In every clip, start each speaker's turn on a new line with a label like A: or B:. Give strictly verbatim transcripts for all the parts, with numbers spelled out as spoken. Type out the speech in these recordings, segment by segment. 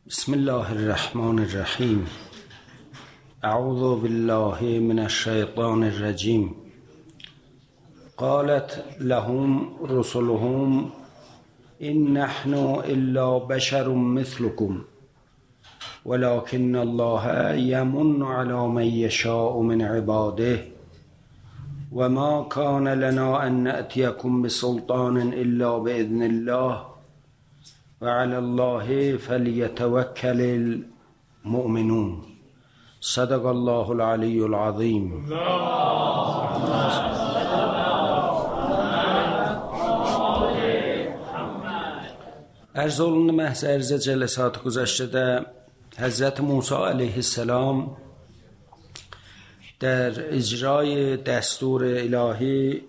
A: بسم الله الرحمن الرحیم. اعوذ بالله من الشیطان الرجیم. قالت لهم رسلهم إن نحن إلا بشر مثلكم ولكن الله يمن على من يشاء من عباده وما كان لنا أن نأتيكم بسلطان إلا بإذن الله وعلى الله فليتوكل المؤمنون. صدق الله العلی العظیم. عرض olundu محض عرض جلسات گذشته حضرت موسی علیه السلام در اجرای دستور الهی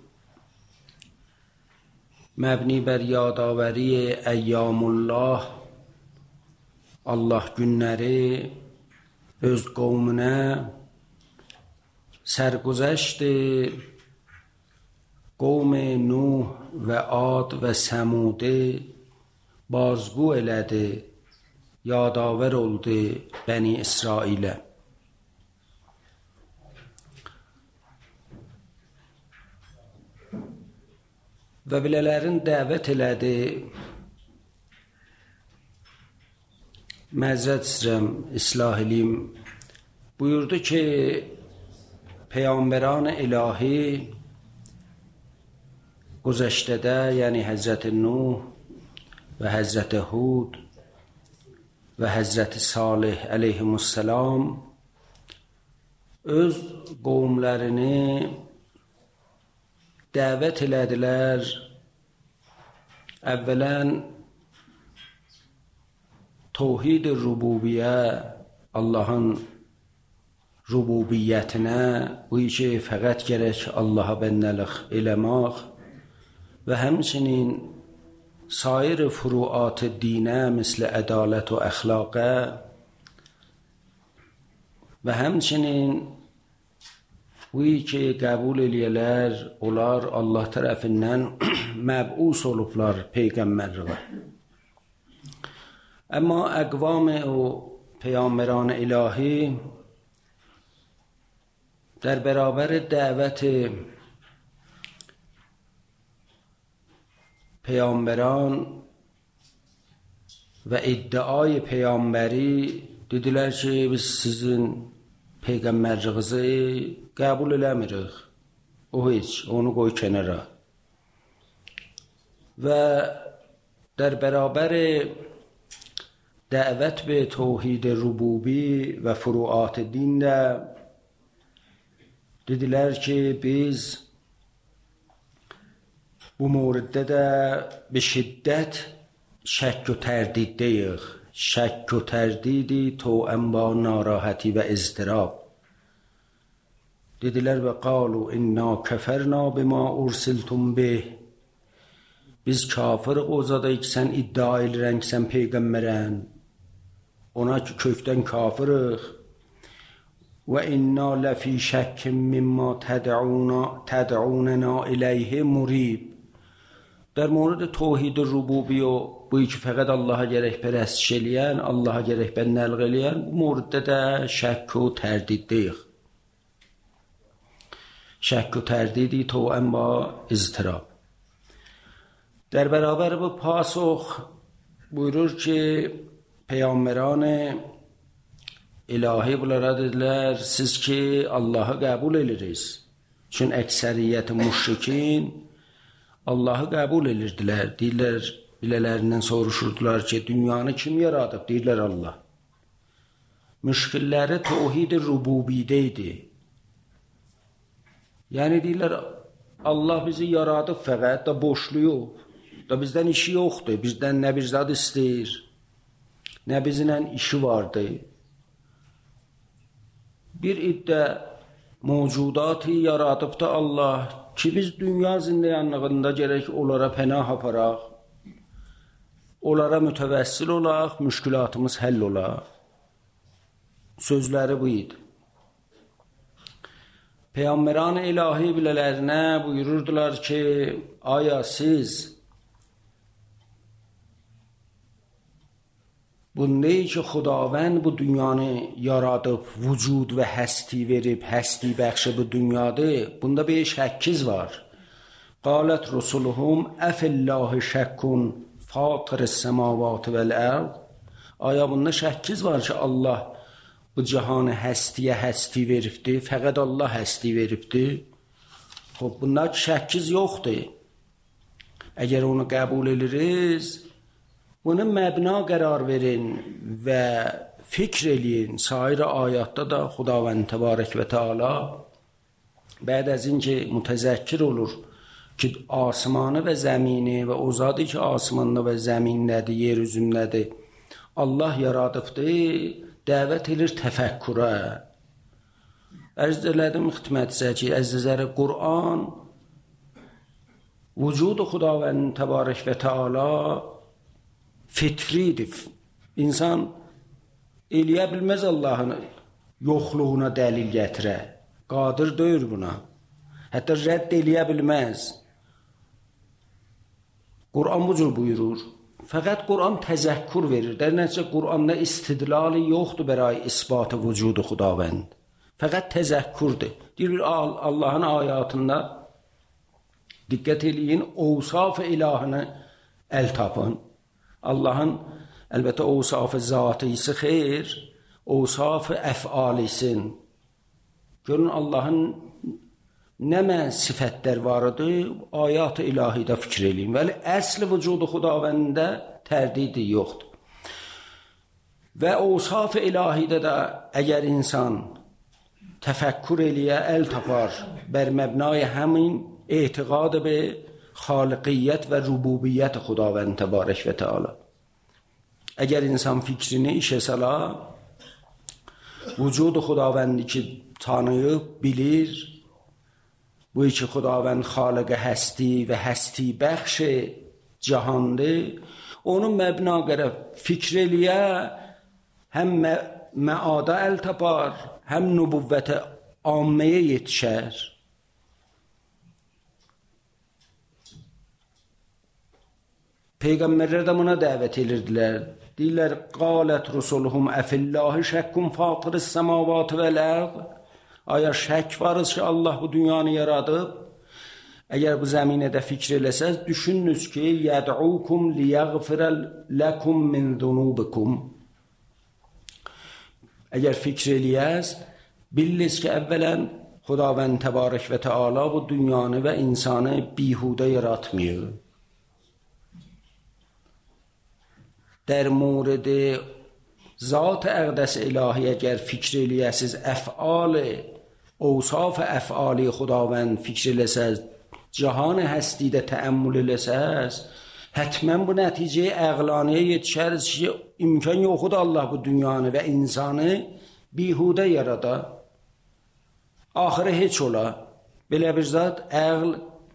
A: مبنی بر یادآوری ایام الله، Allah günləri öz qovmuna sərgüzəşt qovm Nuh və Ad və Səmudi bazgو elədi, yadavər oldu Bəni İsrailə. Və bilələrin dəvət elədi. Məzrət istəyirəm, islah eləyim. Buyurdu ki, Peyğəmbəran ilahi güzəştədə, yəni Həzrət Nuh və Həzrət Hud və Həzrət Salih əleyhimussalam öz qovmlərini dəvət elədilər. Əvvələn Tevhid-i rububiyyə, Allahın rububiyyətinə, bu ki, fəqət gərək Allaha bəndəlik eləmək və həmçinin sair furuat dinə, misl ədalət və əxlaqə və həmçinin bu ki, qəbul eləyələr, onlar Allah tərəfindən məbus olublar Peyğəmbərlərə. Amma əqvam o Peyğəmbəran ilahi در برابر دعوت پیامبران و ادعای پیامبری dedilər ki, biz sizin peyğəmbərliyinizi qəbul eləmirik. O heç, onu qoy kənara. Və در برابر دعوت به توحید ربوبی و فروعات دین dedilər ki, biz bu موردdə də به شدت شک و تردیddəyik. شک و تردیدی توأم با ناراحتی و اضطراب. dedilər və قالوا انا كفرنا بما ارسلتم به. biz kafir o zadayıq ki, sən iddia edirən ki, sən peyğəmbərən. Ona ki, kökdən kafirik. و انا لفی شک مما تدعونا تدعوننا الیه مریب. در مورد توحید ربوبی و بویی که فقط الله گرək پرستش eləyən, Allah gərək bəndəlik eləyən, bu موردdə də şək و تردیddəyik. شک و تردیدی توأم با اضطراب. در برابر bu پاسخ buyurur ki, Peyğəmbərان İlahi bunlara dedilər, siz ki Allahı qəbul edirsiniz. Çünki əksəriyyəti müşrikin Allahı qəbul edirdilər. Deyirlər, bilələrindən soruşurdular ki, dünyanı kim yaradıb? Deyirlər Allah. Müşkilləri tevhid-i rububiyyə idi. Yəni deyirlər, Allah bizi yaradıb fəqət da boşluq yox. Da bizdən işi yoxdur. Bizdən nə bir zad istəyir, nə bizlə işi vardı. Bir iddə mövcudatı yaradıb da Allah ki, biz dünya zindayanlığında gərək onlara pənah aparaq, onlara mütəvəssil olaq, müşkülatımız həll olaq. Sözləri bu idi. Peyğəmbəran ilahi bilələrinə buyururdular ki, aya siz Bunda ki Xudavənd bu dünyanı yaradıb, vücud və həsti verib, həsti bəxşi bu dünyadır. Bunda bir şəkkiz var. Qalət rusuluhum əfəllahi şəkkun fatiris səmavat vəl-ərd. Aya bunda şəkkiz var ki Allah bu cihanı həstiyə həsti veribdir. Fəqət Allah həsti veribdir. Xub bunda şəkkiz yoxdur. Əgər onu qəbul ediriz, bunu məbna qərar verin və fikr eləyin. Sair ayətdə də Xudavənd təbarək və təala bəd az inki mütəzəkkir olur ki asmanı və zəmini və o zadı ki asmanda və zəmindədir, yer üzündədir, Allah yaradıbdır, dəvət edir təfəkkürə. Ərz elədim xidmətinizə ki, əzizləri Qur'an vücudu Xudavənd təbarək və təala fitridir. İnsan eləyə bilməz Allahın yoxluğuna dəlil gətirə. Qadir deyil buna. Hətta rədd eləyə bilməz. Qur'an bu cür buyurur. Fəqət Qur'an təzəkkür verir. Der nəticə Qur'anda istidlali yoxdur bəray isbatı vücudu Xudavənd. Fəqət təzəkkürdür. Deyir Allahın ayatında diqqət eləyin, ovsaf ilahını əl tapın. Allahın əlbəttə ovsaf-ı zatisi xeyr, ovsaf-ı əfalisin. Görün Allahın nə mən sifətlər varıdır, ayat-ı ilahidə fikir eləyin. Vəli əsli vücudu Xudavəndə tərdidi yoxdur. Və ovsaf-ı ilahidə də əgər insan təfəkkür eləyə, əl tapar, bər məbnay həmin etiqad be xaliqiyyət və rububiyyət Xudavənd təbarək və təala. Əgər insan fikrini işə sala, vücudu Xudavəndi ki tanıyıb, bilir, bu iki Xudavənd xaliq həsti və həsti bəxş cahandır, onun məbna görə fikr eləyə, həm məada əl tapar, həm nübüvvət amməyə yetişər. Peyğəmbərlər də buna dəvət edirdilər. Deyirlər, qalət rusuluhum əfillahi şəkkun fatiris səmavat vəl-ərd. Aya şək varız ki Allah bu dünyanı yaradıb. Əgər bu zəminədə fikr eləsəz, düşününüz ki yəd'ukum liyəğfirə ləkum min zunubikum. Əgər fikr eləyəz, biliniz ki əvvələn Xudavənd təbarək və təala bu dünyanı və insanı bihudə yaratmıyor. در مورد ذات اقدس الهی اگر فکر الیسیز افعال اوصاف افعالی خداوند فکر الیسیز جهان هستی ده تأمل الیسیز حتما bu nəticəyə əqlaniyə yetişəriz ki imkan yoxudur Allah bu dünyanı və insanı bihudə yarada. Axırı heç ola. Belə bir zat əql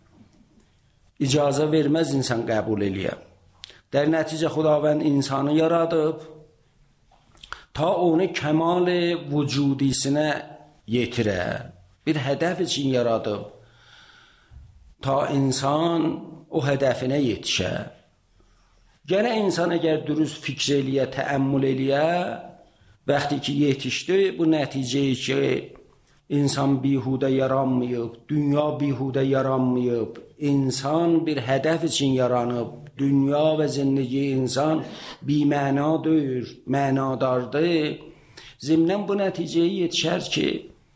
A: icazə verməz insan qəbul eləyə. در نتیجه خداوند insanı yaradıb ta onu kəmal vücudisinə yetirə. Bir hədəf üçün yaradıb ta insan o hədəfinə yetişə. Gənə insan əgər dürüst fikr eləyə, təəmmül eləyə, vaxtı ki yetişdi bu nəticəyə ki insan bihudə yaranmayıb, dünya bihudə yaranmayıb, insan bir hədəf üçün yaranıb. Dünya və zindagi insan biməna deyir, mənadardır. Zimnən bu nəticəyə yetişər ki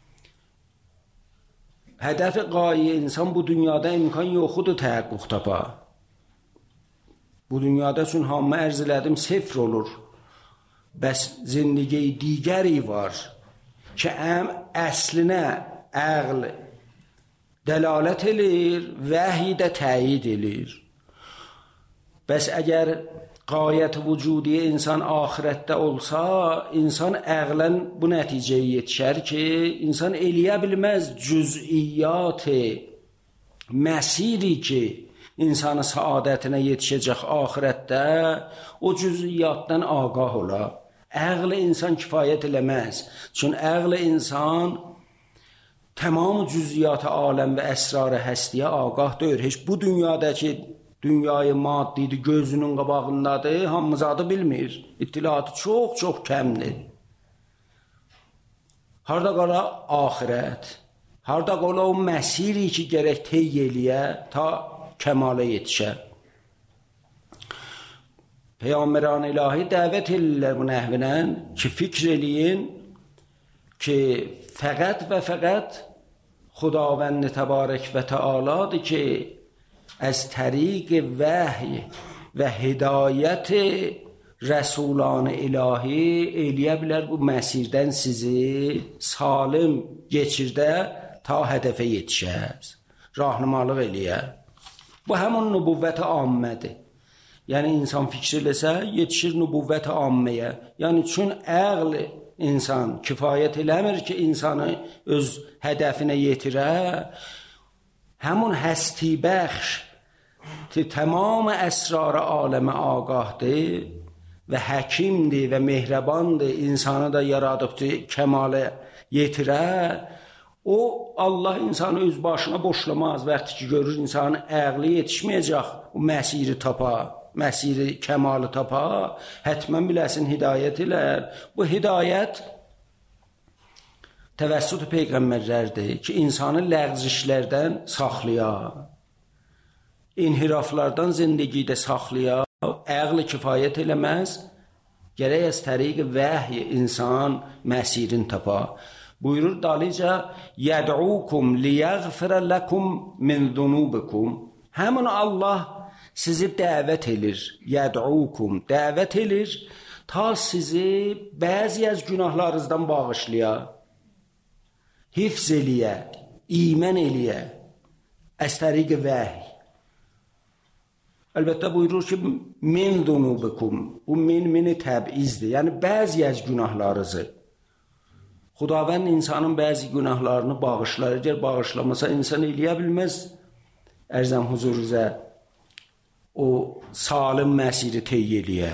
A: hədəf-i qayə insan bu dünyada imkan yoxudur təhəqqüq tapa. Bu dünyada üçün hamı ərz elədim sifr olur. Bəs zindagi digəri var ki əm əslinə əql dəlalət edir, vəhy də təyid edir. Bəs əgər qayət vücudi insan axirətdə olsa, insan əqlən bu nəticəyə yetişər ki, insan eləyə bilməz cüz'iyyat məsiri ki, insanı saadətinə yetişəcək axirətdə, o cüz'iyyatdan ağah ola. Əql insan kifayət eləməz. Çün əql insan tamam cüz'iyyat aləm və əsrar həstiyə ağah deyir. Heç bu dünyadakı dünyayı maddidir, gözünün qabağındadır, hamımız adı bilmir. İttilatı çox, çox kəmdir. Harda qala axirət, harda qala o məsiri ki, gərək tey eləyə, ta kəmala yetişə. Peyğəmbərان ilahi dəvət edirlər bu nəhvinə ki, fikr eləyin ki, fəqət və fəqət Xudavənd təbarək və təaladır ki, از طریق وحی و هدایت رسولان الهی eləyə bilər bu məsirdən sizi salim keçirdə ta hədəfə yetişər. Rahnumalıq eləyə. Bu həmin nübüvvət ammədir. Yəni insan fikir eləsə yetişir nübüvvət amməyə. Yəni çün əql insan kifayət eləmir ki, insanı öz hədəfinə yetirə. Həmin həsti bəxş ki, tamam əsrar aləmə ağahdır və həkimdir və mehribandır, insanı da yaradıbdır, kəmalə yetirə. O, Allah insanı öz başına boşlamaz. Vəqti ki, görür insanın əqli yetişməyəcək, o məsiri tapa, məsiri kəmalı tapa, hətmən biləsin hidayət elər. Bu hidayət təvəssüt peyğəmbərlərdir ki, insanı ləğzişlərdən saxlayar. İnhiraflardan zindigidə saxlaya, əqli kifayət eləməz, gərək az təriq vəhy insan məsirin tapa. Buyurur dalıca, yəd'ukum liyəğfirə ləkum min zunubikum. Həmin Allah sizi dəvət edir, yəd'ukum, dəvət edir, ta sizi bəzi az günahlarınızdan bağışlaya, hifz eləyə, imən eləyə, az təriq vəhy. Əlbəttə buyurur ki, min zunubikum, bu min mini təbizdir, yəni bəzi az günahlarınızı. Xudavənd insanın bəzi günahlarını bağışlar, əgər bağışlamasa insan eləyə bilməz, ərzəm huzuruzə o salim məsiri tey eləyə.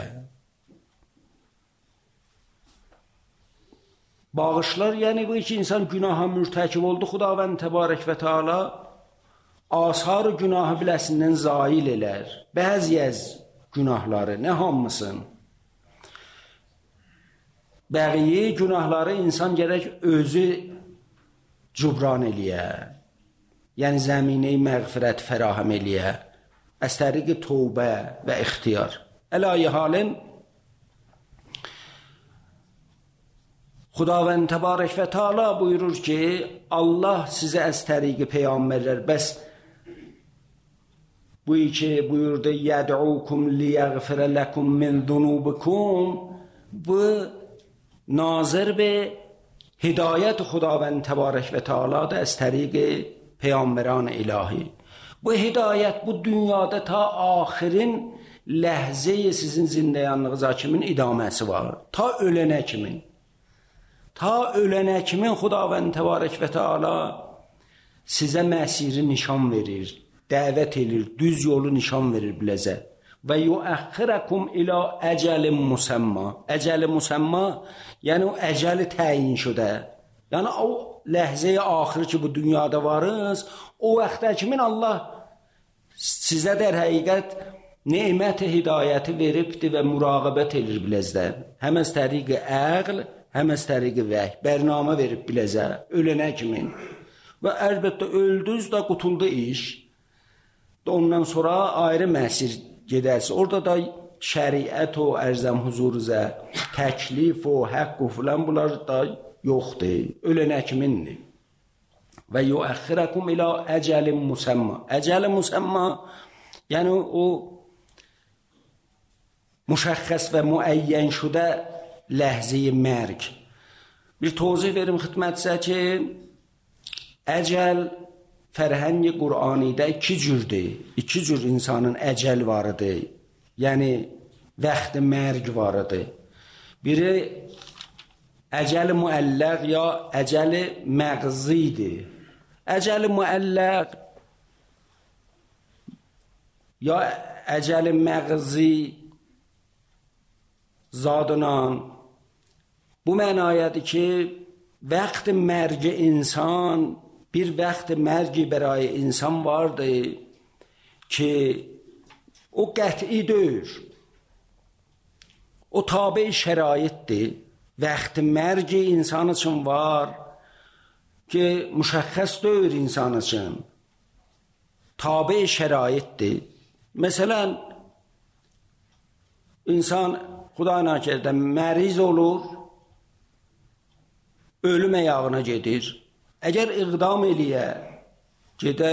A: Bağışlar, yəni bu ki, insan günaha mürtəkib oldu, Xudavənd təbarək və Teala asar günahı biləsindən zail elər. Bəzi az günahları, nə hamısın. Bəqiyi günahları insan gərək özü cübran eləyə. Yəni zəminəyi məğfirət fərahəm eləyə. Az təriq tövbə və ixtiyar. Əlayi halin Xudavənd təbarək və Teala buyurur ki, Allah sizə az təriq peyğəmbərlər bəs bu ki buyurdu yəd'ukum liyəğfirə ləkum min zunubikum, bu nazır be hidayət Xudavənd təbarək və Teala'da az təriq peyğəmbərان ilahi. Bu hidayət bu dünyada ta axirin ləhzəyi sizin zindəyanlığınıza kimin idaməsi var. Ta ölənə kimin. Ta ölənə kimin Xudavənd təbarək və Teala sizə məsiri nişan verir, dəvət edir, düz yolu nişan verir biləcə. Və yuəxxirəkum ilə əcəlin musamma. Əcəli musamma, yəni o əcəli təyin şudə. Yəni o ləhzəyə axır ki, bu dünyada varız, o vaxtda kimin Allah sizə dər həqiqət nemət-i hidayəti veribdir və muraqabət edir biləcdən. Həməz təriq əql, həməz təriq vəhy, bərnamə verib biləcə, ölənə kimin. Və əlbəttə öldüz də qutuldu iş. Ondan sonra ayrı məsir gedərsə, orada da şəriət o ərzəm huzuruzə, təklif o, həqq o filan bunlar da yoxdur. Ölənə kimindir. Və yuəxxirəkum ilə əcəlin musamma. Əcəli musamma, yəni o müşəxəs və müəyyən şudə ləhzəyi mərg. Bir tozih verim xidmətinizə ki, əcəl fərhəngi Qur'anidə iki cürdür. İki cür insanın əcəl varıdır. Yəni, vaxtı mərg varıdır. Biri əcəl-i müəlləq ya əcəl-i məqzidir. Əcəl-i müəlləq ya əcəl-i məqzi zadından bu mənayədir ki, vaxt mərg insan bir vaxt mərgi برای insan vardır ki, o qəti deyil. O tabi şəraitdir. Vaxtı mərci insan üçün var ki, müşəxəs deyil insan üçün. Tabi şəraitdir. Məsələn, insan Xuda nakirdə məriz olur, ölüm ayağına gedir. Əgər iqdam eləyə, gedə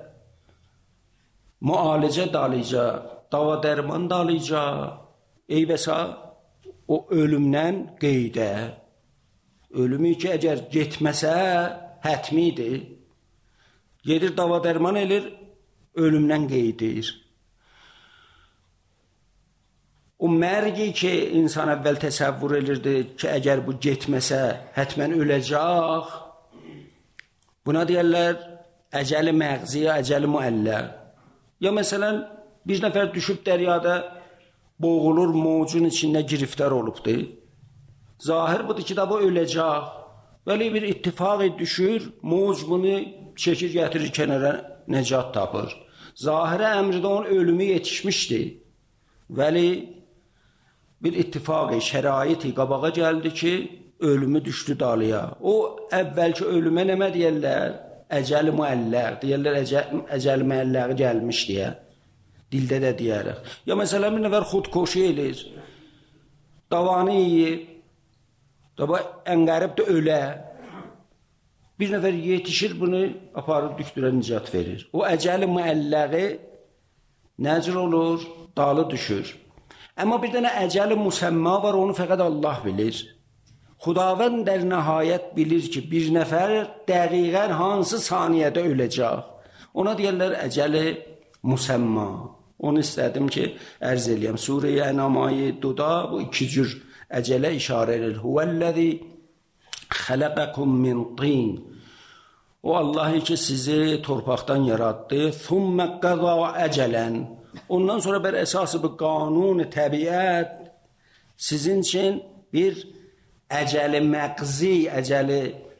A: müalicə dalayacaq, dava dərman dalayacaq, eybəsə o ölümdən qeydə. Ölümü ki, əgər getməsə, hətmidir. Gedir, dava dərman elir, ölümdən qeydir. O mərgi ki, insan əvvəl təsəvvür edirdi ki, əgər bu getməsə, hətmən öləcək. Buna deyərlər, əcəli məğzi, əcəli müəlləq. Ya məsələn, bir nəfər düşüb dəryada boğulur, mövcun içində giriftar olubdur. Zahir budur ki, da bu öləcək. Vəli bir ittifaq düşür, mövc bunu çəkir, gətirir kənara, nəcat tapır. Zahirə əmrdə onun ölümü yetişmişdir. Vəli bir ittifaqı, şəraiti qabağa gəldi ki, ölümü düşdü dalıya. O əvvəlki ölümə nəmə deyərlər? Əcəl müəlləq, deyərlər əcəl müəlləqi gəlmiş deyə. Dildə də deyərək. Ya məsələn, bir nəfər xudkoşu elir, davanı yiyir, dava ən qərib də ölə. Bir nəfər yetişir, bunu aparıb düktürə nicat verir. O əcəl müəlləqi nəcr olur, dalı düşür. Amma bir dənə əcəl müsəmma var, onu fəqət Allah bilir. Xudavənd der nəhayət bilir ki, bir nəfər dəqiqən hansı saniyədə öləcək. Ona deyərlər əcəl müsəmma. Onu istədim ki, ərz eləyəm. Surə-i Ənam ayə doda bu iki cür əcələ işarə edir. Huvəl-ləzi xələqəkum min tin. O Allahı ki, sizi torpaqdan yaratdı. Thumma qada əcələn. Ondan sonra bər əsası bu qanun təbiət sizin üçün bir əcəli məqzi, əcəli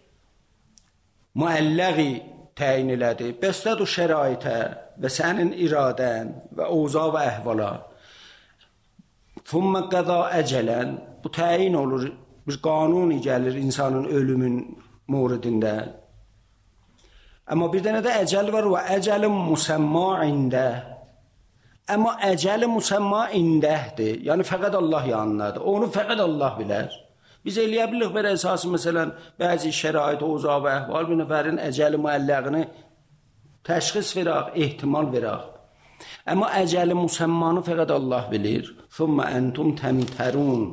A: müəlləqi təyin elədi. Bəstəd o şəraitə və sənin iradən və ovza və əhvala. Thumma qada əcələn. Bu təyin olur, bir qanuni gəlir insanın ölümün mövridində. Amma bir dənə də əcəl var və əcəl müsəmma ində. Amma əcəl müsəmma indəhdir. Yəni fəqət Allah yanındadır. Onu fəqət Allah bilər. Biz eləyə bilirik bir əsası məsələn bəzi şərait, ovza və əhval bir nəfərin əcəli müəlləqini təşxis verək, ehtimal verək. Amma əcəli müsəmmanı fəqət Allah bilir. Thumma entum təmtərun.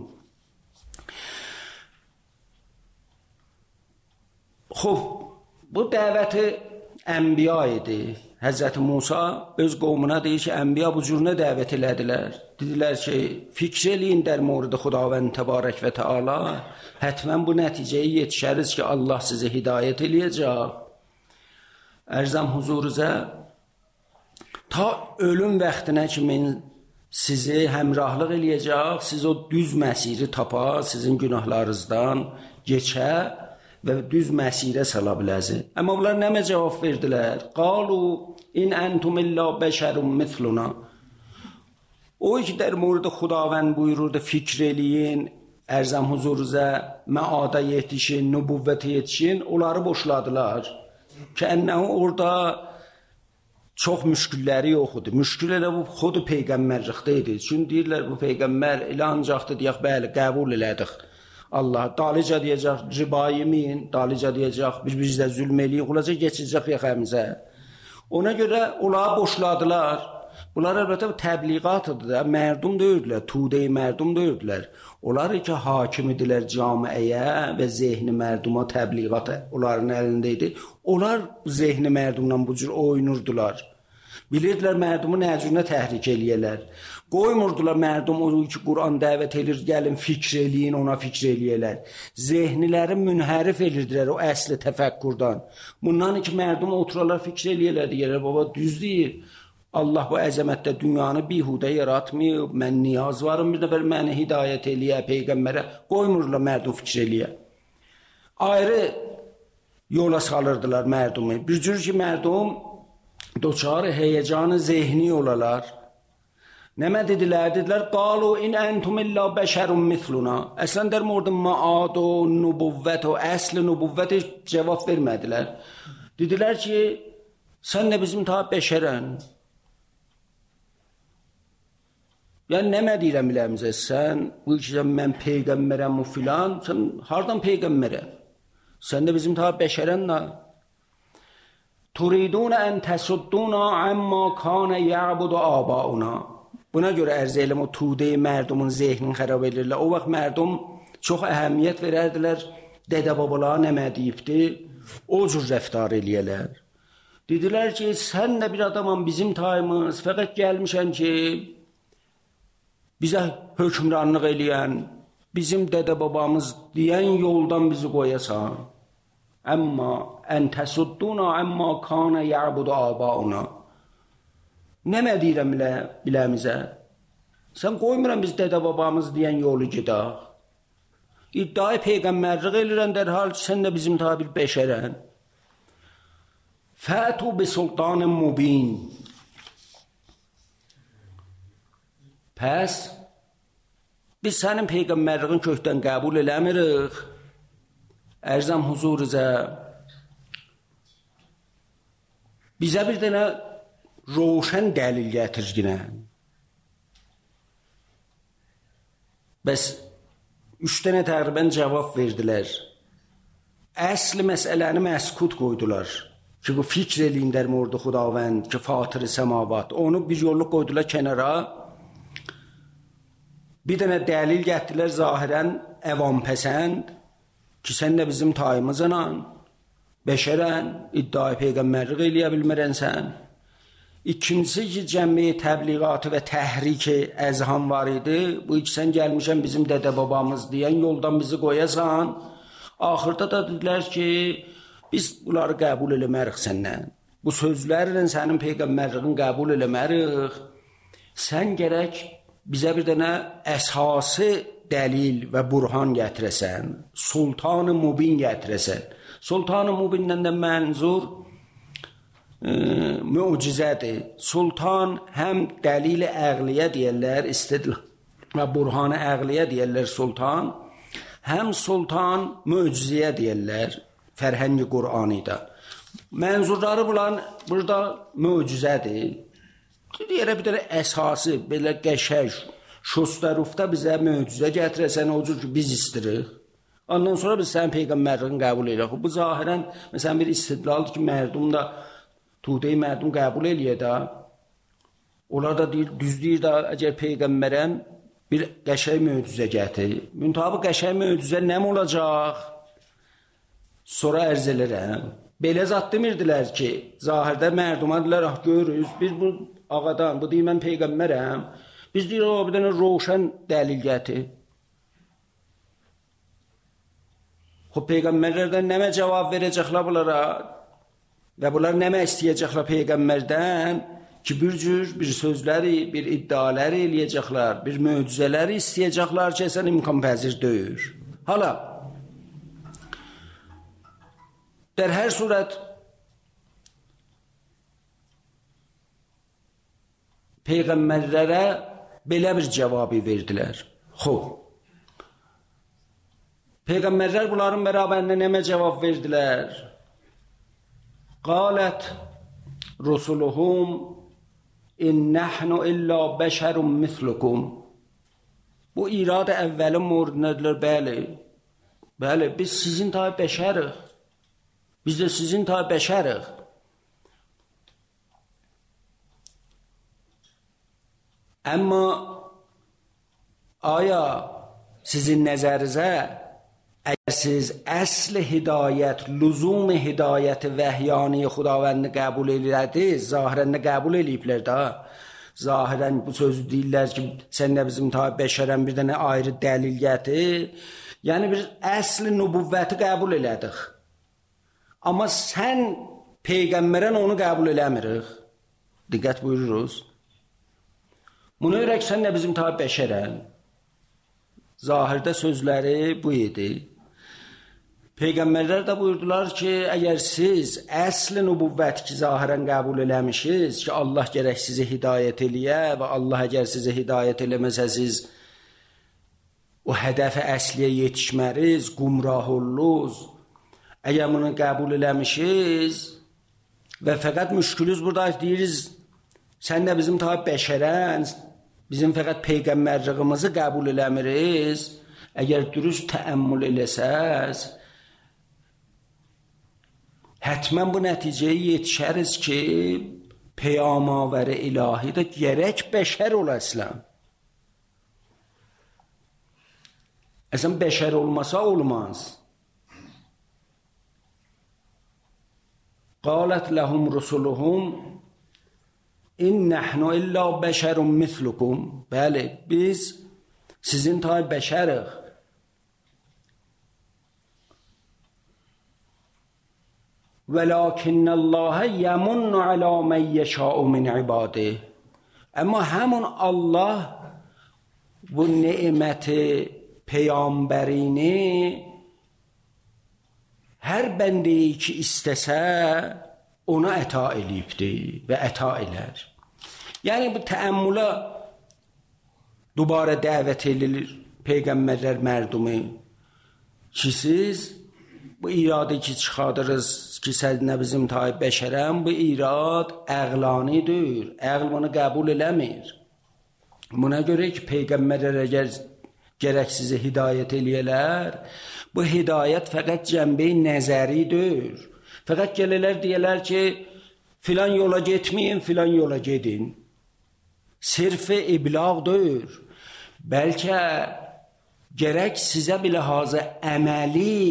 A: Xoş, bu dəvəti ənbiya idi. Həzrəti Musa öz qovmuna deyir ki, ənbiya bu cür nə dəvət elədilər? Dedilər ki, fikr eləyin dər mövrid Xudavənd təbarək və təala. Hətmən bu nəticəyə yetişəriz ki, Allah sizi hidayət eləyəcək. Ərzəm huzuruza, ta ölüm vaxtına kimi sizi həmrahlıq eləyəcək, siz o düz məsiri tapa, sizin günahlarınızdan keçə və düz məsirə sala biləcək. Amma bunlar nəmə cavab verdilər? Qalu in entum illa bəşərun mithluna. O ki der mövrid Xudavənd buyururdu fikr eləyin, ərzəm huzuruza, məada yetişin, nübüvvətə yetişin, onları boşladılar. Ki ənəhu orada çox müşkülləri yox idi. Müşkül elə bu xodu peyğəmbərlikdə idi. Çünki deyirlər bu peyğəmbər elə ancaqdır deyək, bəli, qəbul elədik. Allah dalıca deyəcək, riba yeməyin, dalıca deyəcək, bir-birinizə zülm eləyin, olacaq geçəcək yaxamıza. Ona görə onları boşladılar. Bunlar əlbəttə təbliğatıdır da, mərdum deyildilər, tuğdə-i mərdum deyildilər. Onlar ki, hakim idilər camiəyə və zehni mərduma təbliğatı onların əlində idi. Onlar zehni mərdumla bu cür oynurdular. Bilirdilər mərdumu nə cürünə təhrik eləyələr. Qoymurdular mərdum o ki, Quran dəvət edir, gəlin fikr eləyin, ona fikr eləyələr. Zehniləri münhərif edirdilər o əsli təfəkkürdən. Bundan ki, mərdum oturarlar, fikr eləyələr, deyərlər, baba düz deyir. Allah bu əzəmətdə dünyanı bihudə yaratmayıb, mən niyaz varım, bir nəfər məni hidayət eləyə, peyğəmbərə, qoymurlar mərdum fikr eləyə. Ayrı yola salırdılar mərdumu. Bir cür ki, mərdum doçarı heyecanı zehni olalar. Nə dedilər? Dedilər, qalu in entum illa beşerun misluna. Əslən der mورد maad و nübüvvət و əsl nübüvvət cavab vermədilər. Dedilər ki, sən də bizim ta beşərən. Yəni nə deyirəm biləmizə, sən bu ki mən peyğəmbərəm o filan, sən hardan peyğəmbərəm? Sən də bizim ta beşərən nə? Turidun en təsudduna amma kana ya'budu abauna. Buna görə ərz eləm o tuğdeyi mərdumun zehnini xərab edirlər. O vaxt mərdum çox əhəmiyyət verərdilər. Dədə babalar nə deyibdi? O cür rəftar eləyələr. Dedilər ki, sən də bir adamın bizim tayımız, fəqət gəlmişən ki, bizə hökmranlıq eləyən, bizim dədə babamız deyən yoldan bizi qoyasan. Amma ən təsudduna amma kana ya'budu abauna. Nə mə deyirəm bilə, biləmizə? Sən qoymuram biz dədə babamız deyən yolu gedək. İddiayı peyğəmbərlik elirən dərhal ki, sən də bizim tabi beşərən. Fətu bi sultanın mubin. Pəs, biz sənin peyğəmbərliğin kökdən qəbul eləmirik. Ərzəm huzurizə. Bizə bir dənə روشن دلیل gətirginən. Bəs üç dənə təqribən cavab verdilər. Əsl məsələni məskut qoydular. Ki bu fikr eləyin der mورد xudavənd ki fatır səmavat. Onu bir yolluq qoydular kənara. Bir dənə dəlil gətirdilər zahirən əvampəsənd ki sən də bizim tayımızınan beşərən iddiayı peyğəmbərlik eləyə bilmərən sən. İkincisi ki, cəmiyyət təbliğatı və təhrik əzham var idi. Bu ikisindən gəlmişən bizim dədə babamız deyən yoldan bizi qoyasan. Axırda da dedilər ki, biz bunları qəbul eləmərik səndən. Bu sözlərlə sənin peyğəmbərliğin qəbul eləmərik. Sən gərək bizə bir dənə əsası dəlil və burhan gətirəsən. Sultan-ı Mubin gətirəsən. Sultan-ı Mubindən də mənzur mucizədir. Sultan həm dəlil-i əqliyə deyərlər, istidlal və burhan-ı əqliyə deyərlər sultan. Həm sultan mucizeyə deyərlər fərhəngi Qur'anıda. Mənzurları bulan burada mucizədir. Deyərə bir dənə əsası, belə qəşəng, şostərufda bizə mucizə gətirəsən, o cür ki biz istirik. Ondan sonra biz sənin peyğəmbərliğini qəbul edirik. Bu zahirən, məsələn, bir istidlaldır ki, mərdum da tuğdeyi mərdum qəbul eləyə də. Onlar da deyir, düz deyir də, əgər peyğəmbərən bir qəşəng möcüzə gətir. Müntabı qəşəng möcüzə nəm olacaq? Sonra ərz elərəm. Belə zat demirdilər ki, zahirdə mərduma dilər, ah görürüz, biz bu ağadan, bu deyir mən peyğəmbərəm. Biz deyir, o bir dənə roşən dəlil gətir. Xub peyğəmbərlərdən nəmə cavab verəcəklər bunlara? Və bunlar nəmə istəyəcəklər peyğəmbərdən ki, bir cür, bir sözləri, bir iddialəri eləyəcəklər, bir möcüzələri istəyəcəklər ki, əsən imkan pəzir deyir. Hala, der hər surət peyğəmbərlərə belə bir cavabı verdilər. Xob, peyğəmbərlər bunların bərabərində nəmə cavab verdilər? Qalət rusuluhum in nəhnu illa bəşərun mislukum. Bu iradə əvvəlin mordinədilər, bəli. Bəli, biz sizin tabi bəşərik. Biz də sizin tabi bəşərik. Amma aya sizin nəzərinizə əgər siz əsl hidayət, lüzum hidayət vəhyani xudavəndi qəbul edirdiniz, zahirən də qəbul ediblər də. Zahirən bu sözü deyirlər ki, sən də bizim tabi bəşərən bir dənə ayrı dəlil gətir. Yəni bir əsl nübüvvəti qəbul elədik. Amma sən peyğəmbərən onu qəbul eləmirik. Diqqət buyururuz. Buna görə ki, sən də bizim tabi bəşərən. Zahirdə sözləri bu idi. Peyğəmbərlər də buyurdular ki, əgər siz əsl nübüvvət ki, zahirən qəbul eləmişiz ki, Allah gərək sizi hidayət eləyə və Allah əgər sizi hidayət eləməsə, siz o hədəfə əsliyə yetişməriz, qumrah oluruz. Əgər bunu qəbul eləmişiz və fəqət müşkülüz burada deyirik, sən də bizim tabi bəşərən, bizim fəqət Peyğəmbərliyimizi qəbul eləmiriz. Əgər dürüst təəmmül eləsəz, həttəmən bu nəticəyə yetişəriz ki, peyğəmbər-i ilahi də gərək bəşər ol əslən. Əslən bəşər olmasa olmaz. قالت لهم رسلهم in nəhnu illa bəşərun mislukum. Bəli, biz sizin tabi bəşərik. Vəlakinnəlləhə yəmunnu alə mən yəşəu min ibadih. Amma həmun Allah bu neməti peyğəmbərini hər bəndəyi ki istəsə ona əta eləyibdir və əta elər. Yəni bu təəmmülə dubara dəvət edilir Peyğəmbərlər mərdumi ki siz bu iradı ki çıxardırız ki sən nə bizim tabi bəşərəm, bu irad əqlanidir, əql bunu qəbul eləmir. Buna görə ki Peyğəmbərlər əgər gərək sizi hidayət eləyələr, bu hidayət fəqət cəmbəyi nəzəridir. Fəqət gəlirlər deyirlər ki, filan yola getməyin, filan yola gedin. Sirf-i iblağdır. Bəlkə gərək sizə biləhazə əməli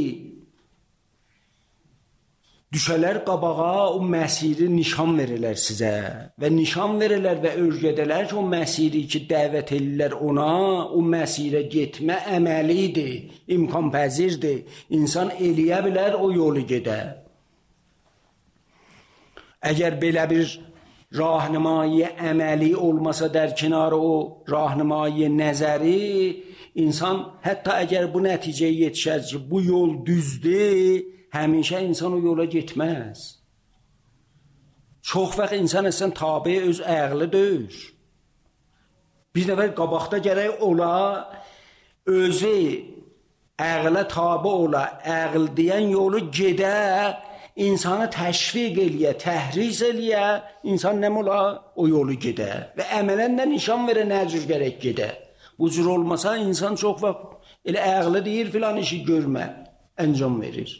A: düşələr qabağa o məsiri nişan verirlər sizə və nişan verirlər və örgədələr ki, o məsiri ki dəvət edirlər ona, o məsirə getmə əməlidir, imkanpəzirdir. İnsan eləyə bilər, o yolu gedə. Əgər belə bir rahnəmayi əməli olmasa در کنار o rahnəmayi nəzəri, insan hətta əgər bu nəticəyə yetişər ki, bu yol düzdür, həmişə insan o yola getməz. Çox vaxt insan əslən tabi öz əqlidir. Bir nəfər qabaqda gərək ola, özü əqlə tabi ola, əql deyən yolu gedə, insanı təşviq eləyə, təhris eləyə, insan nəm ola, o yolu gedə və əmələn də nişan verə nə cür gərək gedə. Bu cür olmasa insan çox vaxt elə əqli deyir filan işi görmə, əncam verir.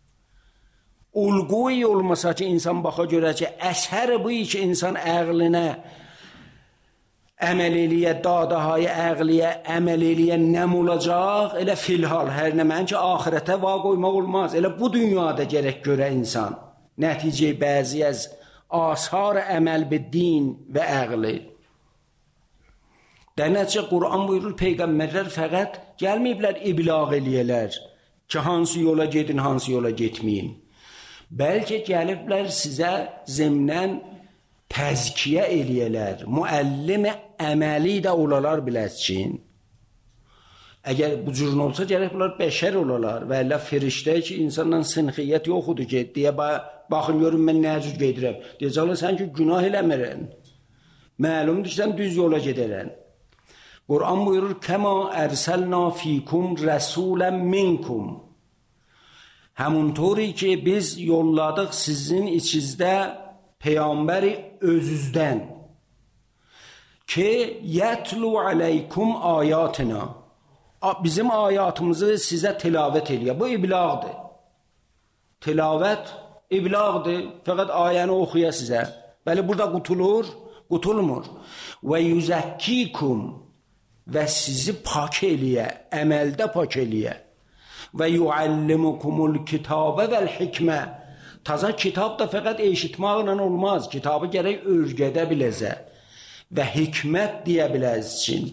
A: Ulğuy olmasa ki insan baxa görə ki əsər bu ki insan əqlinə əməl eləyə, dadahay əqliyə əməl eləyə nəm olacaq, elə filhal hər nə mən ki axirətə va qoymaq olmaz. Elə bu dünyada gərək görə insan nəticəyə bəzi az asar əməl bi din və əqli. در nəticə Quran buyurur Peyğəmbərlər fəqət gəlməyiblər iblağ eləyələr ki hansı yola gedin, hansı yola getməyin. Bəlkə gəliblər sizə zəmnən təzkiyə eləyələr, müəllim əməli də olalar biləzçin. Əgər bu cürün olsa gərək bunlar bəşər olalar və elə firişdə ki insandan sınxiyyət yoxudur ki deyə baxın görün mən nə cür gedirəm. Deyəcəklər sən ki günah eləmirən. Məlumdur ki sən düz yola gedərən. Quran buyurur kəma ərsəlna fikum rəsulən minkum. Həmuntoru ki biz yolladıq sizin içinizdə Peyğəmbəri özüzdən ki yətlu aleykum ayatina. Bizim ayatımızı sizə tilavət eləyə. Bu iblağdır. Tilavət iblağdır. Fəqət ayəni oxuya sizə. Bəli burada qutulur, qutulmur. Və yüzəkkikum və sizi pak eləyə, əməldə pak eləyə. Və yuallimukumul kitabə vəl hikmə. Taza kitab da fəqət eşitmaqla olmaz. Kitabı gərək örgədə biləzə və hikmət deyə biləzsin.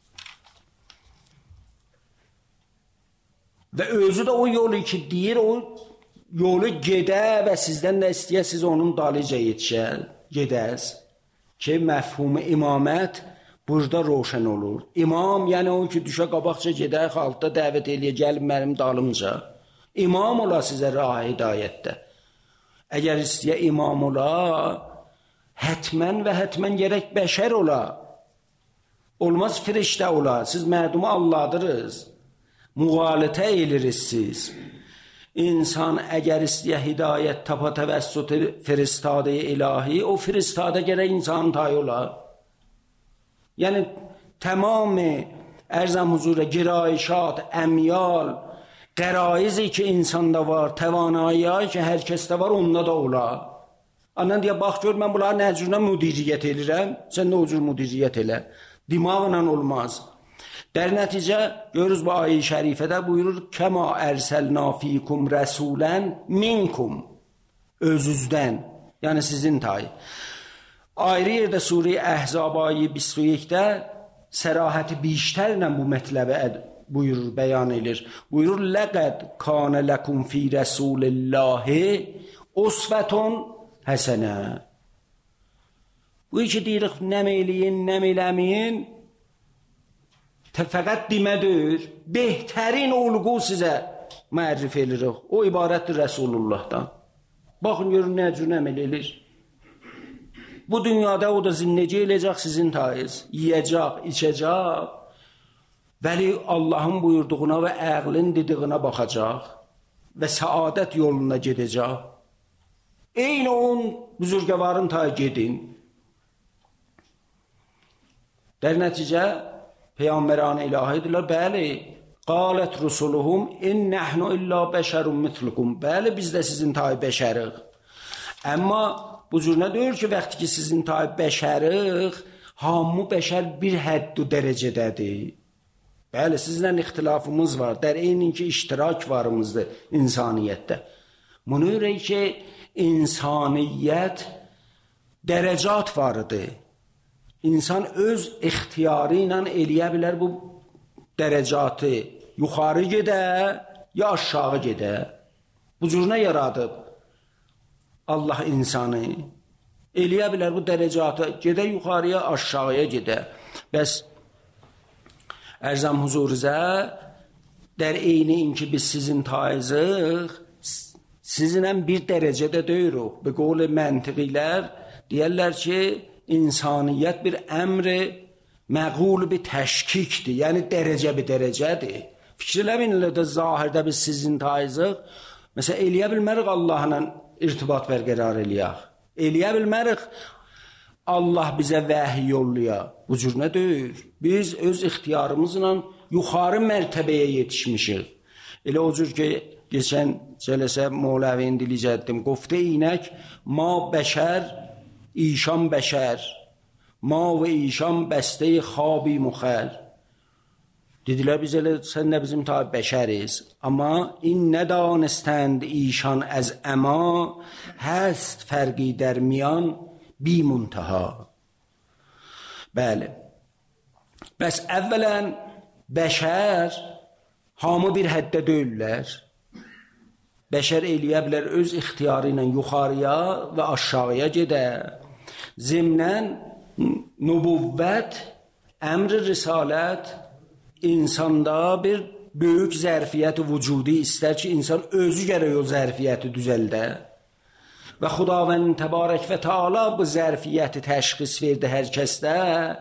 A: Və özü də o yolu ki deyir, o yolu gedə və sizdən də istəyə siz onun dalıca yetişər, gedəz. Ki məfhumu imamət burada roşən olur. İmam yəni o ki düşə qabaqca gedə, xalqda dəvət eləyə, gəlib mənim dalımca. İmam ola sizə rah hidayətdə. Əgər istəyə imam ola, hətmən və hətmən gərək bəşər ola. Olmaz firiştə ola. Siz mərdumu Allah'dırız. Müğalitə eylirik siz. İnsan əgər istəyə hidayət tapa təvəssüt firistadə ilahi, o firistadə gərək insan tay ola. Yəni tamamı ərzəm huzura girayişat, əmyal, qəraizi ki insanda var, təvanayı ki hər kəsdə var, onda da ola. Anan deyə, bax gör, mən bunları nə cürlə müdiriyyət edirəm, sən də o cür müdiriyyət elə. Dimağla olmaz. Der nəticə, görürüz bu ayə-i şərifədə buyurur, kəma ərsəlna fikum rəsulən minkum, özüzdən, yəni sizin tay. Ayrı yerdə Sure-i Əhzab ayı iyirmi ikide sərahəti biştərlə bu mətləbə buyurur, bəyan edir. Buyurur, ləqəd kanə ləkum fi rəsulillahi usvətun həsənə. Bu iki deyirik, nəm eləyin, nəm eləməyin, fəqət demədir, behtərin olğu sizə mərrif edirik. O ibarətdir Rəsulullahdan. Baxın, görün, nə cür nəm eləyilir. Bu dünyada o da necə eləyəcək sizin tayız. Yiyəcək, içəcək. Vəli Allahın buyurduğuna və əqlin dediyinə baxacaq və səadət yoluna gedəcək. Eyni onun büzürgəvarın tayı gedin. Der nəticə, Peyğəmbərان ilahidirlər, bəli, qalət rusuluhum, in nəhnu illa bəşərun mitlukum, bəli, biz də sizin tay bəşərik. Amma bu cür nə deyir ki, vəqti ki sizin tay bəşərik, hamı bəşər bir həddu dərəcədədir. Bəli, sizinlə ixtilafımız var, der eynin ki iştirak varımızdır insaniyyətdə. Bunu görək ki, insaniyyət dərəcat varıdır. İnsan öz ixtiyarı ilə eləyə bilər bu dərəcatı. Yuxarı gedə, ya aşağı gedə. Bu cür nə yaradıb? Allah insanı eləyə bilər bu dərəcatı. Gedə yuxarıya, aşağıya gedə. Bəs ərzəm huzuruzə, der eyni inki biz sizin tayızıq, sizinlə bir dərəcədə deyirik. Be qovlu məntiqilər deyərlər ki, İnsaniyyət bir əmri məqul bir təşkikdir, yəni dərəcə bir dərəcədir. Fikirləmin ilə də zahirdə biz sizin tayızıq, məsələn, eləyə bilmərik Allahla irtibat bərqərar eləyək. Eləyə bilmərik Allah bizə vəhiy yolluya. Bu cür nə deyir? Biz öz ixtiyarımızla yuxarı mərtəbəyə yetişmişik. Elə o cür ki, geçən cələsə Mevləvi indicə etdim, qofte inək, ma bəşər, ایشان بشر ما و ایشان بسته خوابی مخل. دیدیlər biz elə sən də bizim tabi bəşəriz. Amma in ندانستند ایشان از اما هست فرقی در میان بی منتها. Bəli. Bəs əvvələn bəşər hamı bir həddə deyirlər. Bəşər eləyə bilər öz ixtiyarı ilə yuxarıya və aşağıya gedə. Zimnən nübüvvət, əmr-i risalət insanda bir böyük zərfiyyəti vücudi istər ki, insan özü gərək o zərfiyyəti düzəldə. Və Xudavənd təbarək və Teala bu zərfiyyəti təşxis verdi hər kəsdə.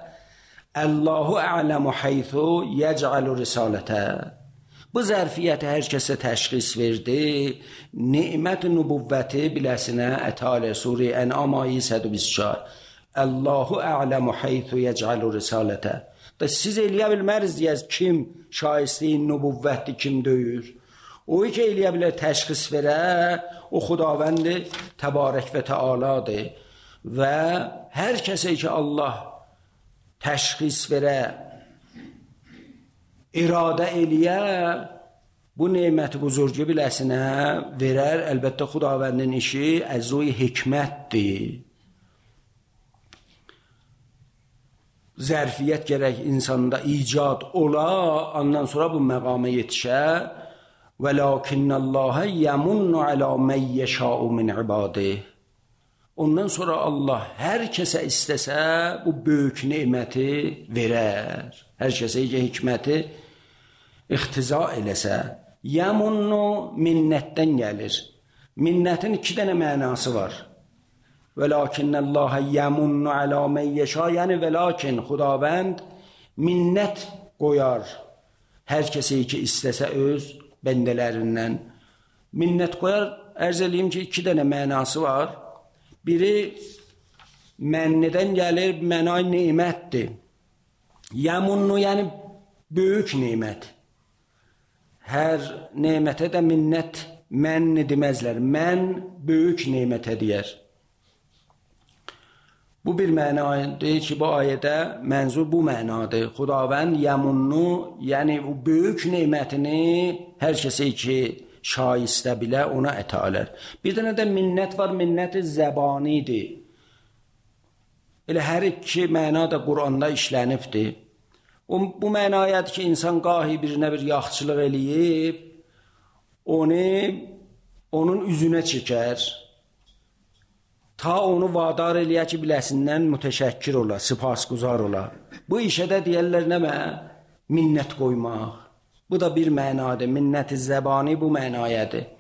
A: Allahu a'lamu haythu yec'alu risalətə. Bu zərfiyyəti hər kəsə təşxis verdi. Nimət nübüvvəti biləsinə ətalə Sure-i Ən'am ayı yüz və iyirmi çarı. Allahu a'lamu haythu yec'alu risalətə. Da siz eləyə bilməriz deyəz kim şayəstəyin nübüvvətdir, kim deyir. O ki eləyə bilər təşxis verə, o Xudavənd təbarək və Tealadır. Və hər kəsə ki Allah təşxis verə, iradə eləyə, bu neməti buzurgu biləsinə verər. Əlbəttə Xudavəndin işi əz-ruy hikmətdir. Zərfiyyət gərək insanda icad ola, ondan sonra bu məqama yetişə. وَلَكِنَّ اللّٰهَ يَمُنُّ عَلَى مَنْ يَشَاءُ مِنْ عِبَادِهِ. Ondan sonra Allah hər kəsə istəsə bu böyük neməti verər. Hər kəsə ki hikməti iqtiza eləsə. Yəmunnu minnətdən gəlir. Minnətin iki dənə mənası var. Və lakinnəlləhə yəmunnu alə mən yeşə, yəni və lakin Xudavənd minnət qoyar hər kəsi ki istəsə öz bəndələrindən. Minnət qoyar, ərz eləyim ki, iki dənə mənası var. Biri mənnidən gəlir, mənay nemətdir. Yəmunnu yəni böyük nemət. Hər nemətə də minnət mənni deməzlər. Mən böyük nemətə deyər. Bu bir mənadır ki, bu ayədə mənzur bu mənadır. Xudavənd yəmunnu, yəni bu böyük nemətini hər kəsi ki şayistə bilə ona əta elər. Bir dənə də minnət var, minnət zəbanidir. Elə hər iki məna da Quranda işlənibdir. O, bu mənayədir ki, insan qahi birinə bir yaxçılıq eləyib, onu, onun üzünə çəkər, ta onu vadar eləyə ki, biləsindən mütəşəkkir ola, sipasguzar ola. Bu işə də deyərlər nəmə? Minnət qoymaq. Bu da bir mənadır. Minnət-i zəbani bu mənayədir.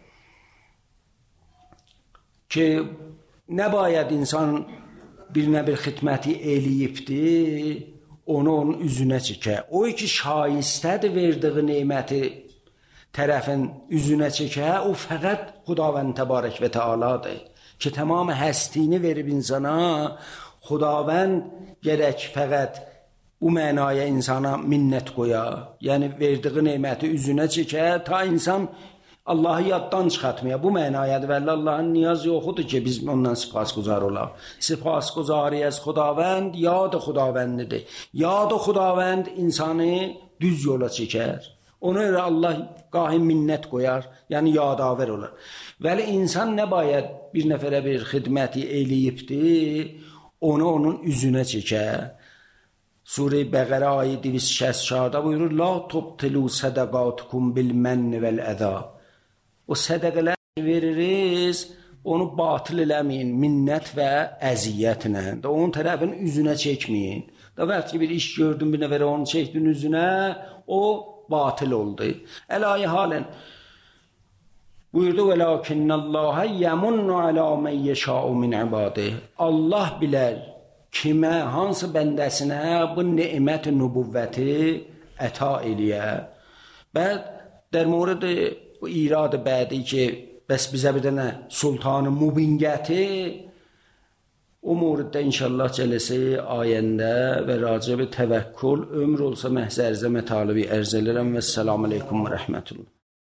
A: Ki, nə bayəd insan birinə bir xidməti eləyibdir, onu onun üzünə çəkə. O ki şayistədir verdiği neməti tərəfin üzünə çəkə, o fəqət Xudavənd təbarək və təaladır. Ki tamam həstini verib insana, Xudavənd gərək fəqət bu mənaya insana minnət qoya. Yəni verdiği neməti üzünə çəkə, ta insan Allah'ı yaddan çıxartmaya. Bu mənayədir. Vəllə Allah'ın niyaz yoxudur ki, biz ondan sipasguzar olaq. Sipasguzari az Xudavənd, yad Xudavəndidir. Yad Xudavənd insanı düz yola çəkər. Ona görə Allah qahi minnət qoyar, yəni yadaver olar. Vəli insan nə bayəd bir nəfərə bir xidməti eləyibdir, onu onun üzünə çəkər. Sure-i Bəqərə ayı دویست و شصت و چهار buyurur: La tubtilu sadaqatukum bil menni vel əza. O sədəqələr veririz, onu batıl eləməyin, minnət və əziyyətlə. Da onun tərəfin üzünə çəkməyin. Da vaxt ki bir iş gördün, bir nəfərə onu çəkdin üzünə, o batıl oldu. Əlayi halən buyurdu: Və lakinnəlləhə yəmunnu alə mən yeşəu min ibadih. Allah bilər kimə, hansı bəndəsinə bu nemət-i nübüvvəti əta eləyə. Bəd در مورد ایراد بعدی که بس bize bir dənə sultanı mubin gətir, o موردdə inşallah cələsə ayəndə və racib təvəkkül ömür olsa məhzərizə mətalibi ərz elərəm və səlamu aleykum və rəhmətullah.